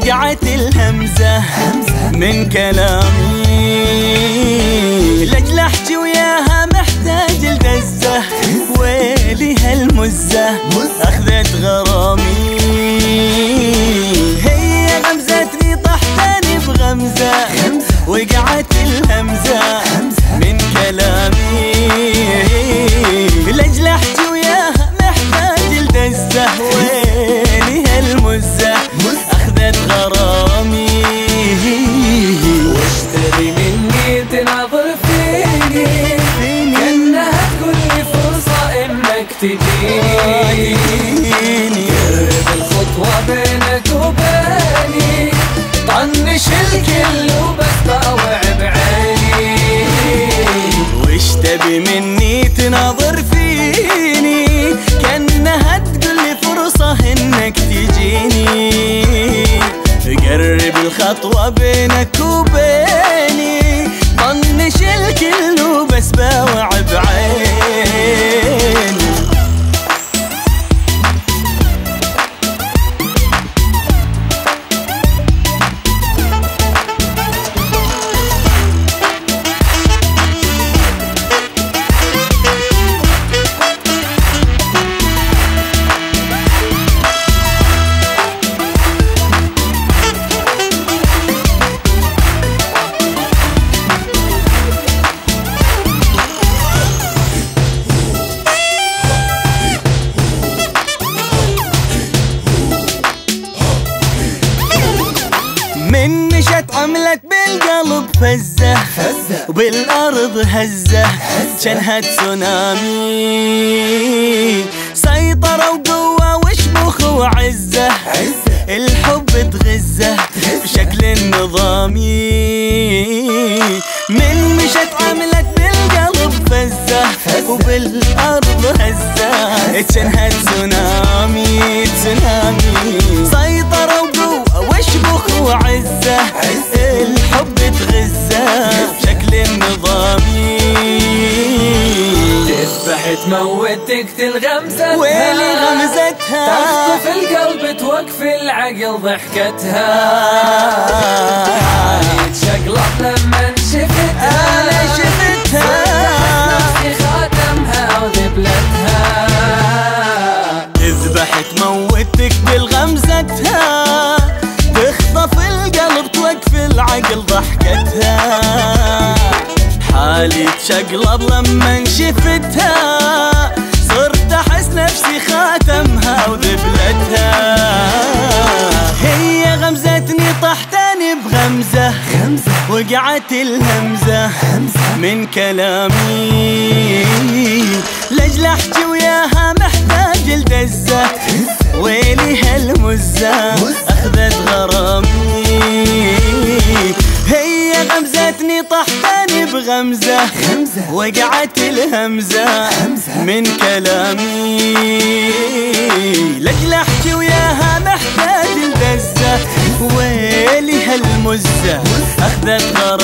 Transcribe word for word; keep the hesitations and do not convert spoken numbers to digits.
وقعت الهمزة من كلامي، لأجل أحكي وياها محتاج الدزة، ويلي هالمزة أخذت غرامي. هي غمزتني طحتني بغمزة، وقعت الهمزة من كلامي، لأجل أحكي وياها محتاج الدزة، ويلي هالمزة أخذت غرامي. واشتري مني تناظر فيني، كأنها تقولي فرصة إنك تجيني. قرب الخطوة بينك وبيني، طنش الكل وبس طاوع بعيني. وش تبي مني تناظر فيني، كأنها تقولي فرصة إنك تجيني. قرب الخطوة بينك وبيني، طنش الكل وبس باوع بعيني. من مشت عملت بالقلب فزة، وبالأرض هزة جنها تسونامي. سيطرة وقوة وشموخ وعزة، الحب تغزه بشكل نظامي. من مشت عملت بالقلب فزة، وبالأرض هزة جنها تسونامي تسونامي. سيطرة وقوة وشموخ وعزة، الحب تغزه بشكل نظامي. تذبح تموت تقتل غمزتها، ويلي غمزتها تخطف القلب توقف العقل ضحكتها. تشقلب لما شفتها، أنا شفتها نفسي خاتمها وذبلتها. تذبح تموت تقتل غمزتها، تخطف القلب توقف العقل ضحكتها. حالي تشقلب لما شفتها، صرت احس نفسي خاتمها وذبلتها. هي غمزتني طحتني بغمزة، وقعت الهمزة من كلامي، لأجل أحكي وياها محتاج الدزة، ويلي هالمزة أخذت غرامي. هي غمزتني طحتني بغمزة، وقعت الهمزة من كلامي، لأجل أحكي وياها محتاج الدزة، ويلي هالمزة أخذت غرامي.